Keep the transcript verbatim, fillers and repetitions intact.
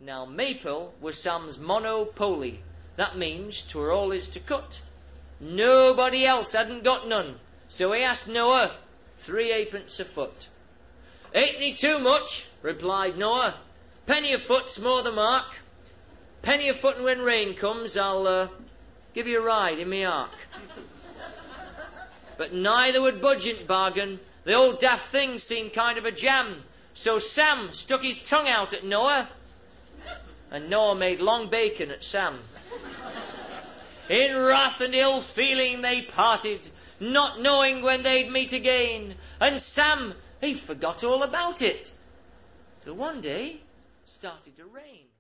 Now maple was Sam's monopoly. That means 'twere all his to cut. Nobody else hadn't got none, so he asked Noah, three halfpence a foot. "Ain't any too much," replied Noah. "Penny a foot's more the mark. Penny a foot, and when rain comes, I'll uh, give you a ride in me ark." But neither would budge in bargain. The old daft thing seemed kind of a jam. So Sam stuck his tongue out at Noah, and Noah made long bacon at Sam. In wrath and ill feeling they parted, not knowing when they'd meet again. And Sam, he forgot all about it. Till one day started to rain.